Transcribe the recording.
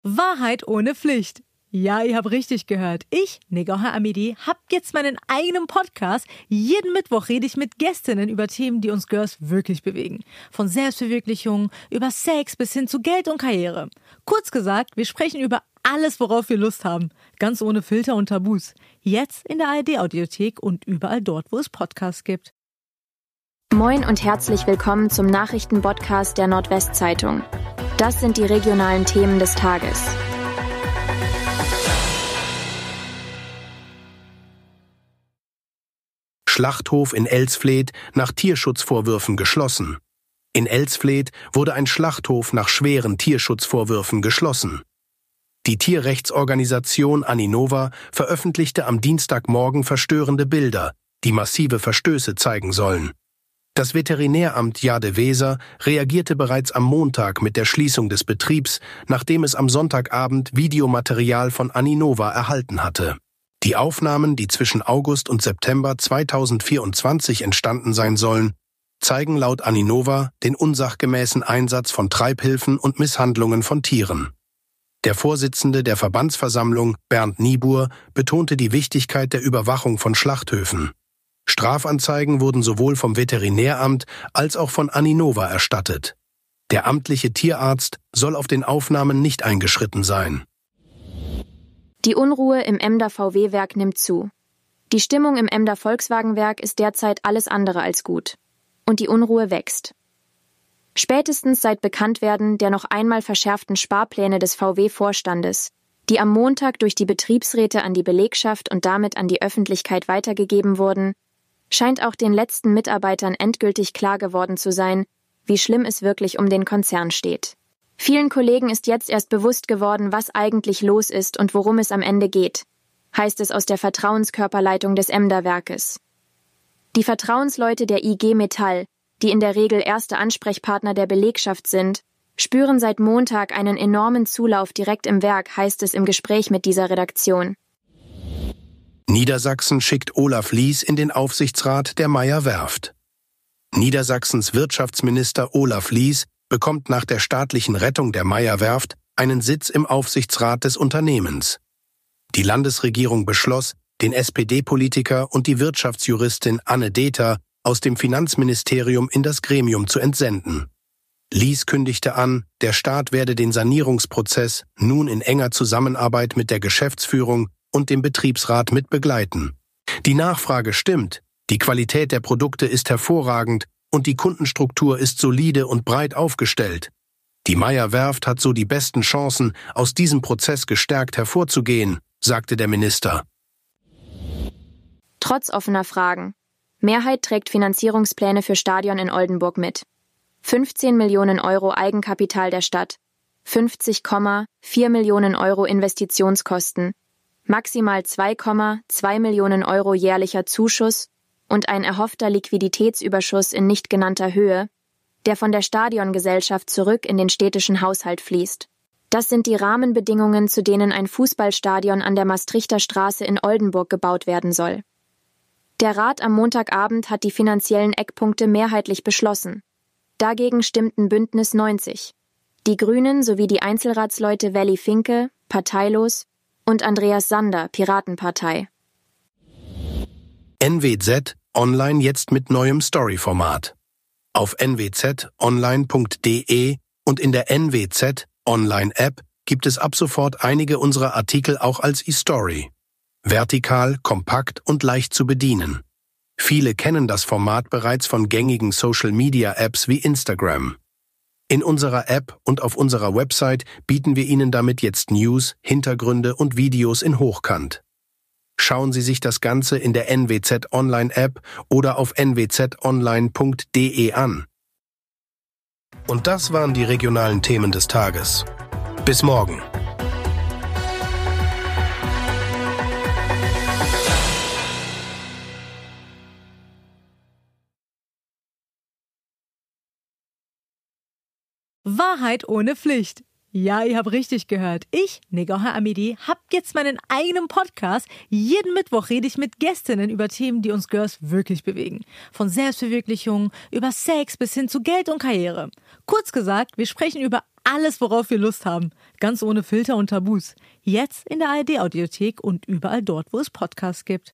Wahrheit ohne Pflicht. Ja, ihr habt richtig gehört. Ich, Negoha Amidi, hab jetzt meinen eigenen Podcast. Jeden Mittwoch rede ich mit Gästinnen über Themen, die uns Girls wirklich bewegen. Von Selbstverwirklichung, über Sex bis hin zu Geld und Karriere. Kurz gesagt, wir sprechen über alles, worauf wir Lust haben. Ganz ohne Filter und Tabus. Jetzt in der ARD-Audiothek und überall dort, wo es Podcasts gibt. Moin und herzlich willkommen zum Nachrichtenpodcast der Nordwestzeitung. Das sind die regionalen Themen des Tages. Schlachthof in Elsfleth nach Tierschutzvorwürfen geschlossen. In Elsfleth wurde ein Schlachthof nach schweren Tierschutzvorwürfen geschlossen. Die Tierrechtsorganisation Aninova veröffentlichte am Dienstagmorgen verstörende Bilder, die massive Verstöße zeigen sollen. Das Veterinäramt Jade-Weser reagierte bereits am Montag mit der Schließung des Betriebs, nachdem es am Sonntagabend Videomaterial von Aninova erhalten hatte. Die Aufnahmen, die zwischen August und September 2024 entstanden sein sollen, zeigen laut Aninova den unsachgemäßen Einsatz von Treibhilfen und Misshandlungen von Tieren. Der Vorsitzende der Verbandsversammlung, Bernd Niebuhr, betonte die Wichtigkeit der Überwachung von Schlachthöfen. Strafanzeigen wurden sowohl vom Veterinäramt als auch von Aninova erstattet. Der amtliche Tierarzt soll auf den Aufnahmen nicht eingeschritten sein. Die Unruhe im Emder VW-Werk nimmt zu. Die Stimmung im Emder Volkswagen-Werk ist derzeit alles andere als gut. Und die Unruhe wächst. Spätestens seit Bekanntwerden der noch einmal verschärften Sparpläne des VW-Vorstandes, die am Montag durch die Betriebsräte an die Belegschaft und damit an die Öffentlichkeit weitergegeben wurden, scheint auch den letzten Mitarbeitern endgültig klar geworden zu sein, wie schlimm es wirklich um den Konzern steht. Vielen Kollegen ist jetzt erst bewusst geworden, was eigentlich los ist und worum es am Ende geht, heißt es aus der Vertrauenskörperleitung des Emder-Werkes. Die Vertrauensleute der IG Metall, die in der Regel erste Ansprechpartner der Belegschaft sind, spüren seit Montag einen enormen Zulauf direkt im Werk, heißt es im Gespräch mit dieser Redaktion. Niedersachsen schickt Olaf Lies in den Aufsichtsrat der Meyer Werft. Niedersachsens Wirtschaftsminister Olaf Lies bekommt nach der staatlichen Rettung der Meyer Werft einen Sitz im Aufsichtsrat des Unternehmens. Die Landesregierung beschloss, den SPD-Politiker und die Wirtschaftsjuristin Anne Dether aus dem Finanzministerium in das Gremium zu entsenden. Lies kündigte an, der Staat werde den Sanierungsprozess nun in enger Zusammenarbeit mit der Geschäftsführung und dem Betriebsrat mit begleiten. Die Nachfrage stimmt, die Qualität der Produkte ist hervorragend und die Kundenstruktur ist solide und breit aufgestellt. Die Meyer Werft hat so die besten Chancen, aus diesem Prozess gestärkt hervorzugehen, sagte der Minister. Trotz offener Fragen. Mehrheit trägt Finanzierungspläne für Stadion in Oldenburg mit. 15 Millionen Euro Eigenkapital der Stadt, 50,4 Millionen Euro Investitionskosten, maximal 2,2 Millionen Euro jährlicher Zuschuss und ein erhoffter Liquiditätsüberschuss in nicht genannter Höhe, der von der Stadiongesellschaft zurück in den städtischen Haushalt fließt. Das sind die Rahmenbedingungen, zu denen ein Fußballstadion an der Maastrichter Straße in Oldenburg gebaut werden soll. Der Rat am Montagabend hat die finanziellen Eckpunkte mehrheitlich beschlossen. Dagegen stimmten Bündnis 90, die Grünen sowie die Einzelratsleute Welli Finke, parteilos, und Andreas Sander, Piratenpartei. NWZ Online jetzt mit neuem Story-Format. Auf nwzonline.de und in der NWZ Online-App gibt es ab sofort einige unserer Artikel auch als eStory. Vertikal, kompakt und leicht zu bedienen. Viele kennen das Format bereits von gängigen Social-Media-Apps wie Instagram. In unserer App und auf unserer Website bieten wir Ihnen damit jetzt News, Hintergründe und Videos in Hochkant. Schauen Sie sich das Ganze in der NWZ Online App oder auf nwzonline.de an. Und das waren die regionalen Themen des Tages. Bis morgen. Wahrheit ohne Pflicht. Ja, ihr habt richtig gehört. Ich, Negoha Amidi, hab jetzt meinen eigenen Podcast. Jeden Mittwoch rede ich mit Gästinnen über Themen, die uns Girls wirklich bewegen. Von Selbstverwirklichung, über Sex bis hin zu Geld und Karriere. Kurz gesagt, wir sprechen über alles, worauf wir Lust haben. Ganz ohne Filter und Tabus. Jetzt in der ARD-Audiothek und überall dort, wo es Podcasts gibt.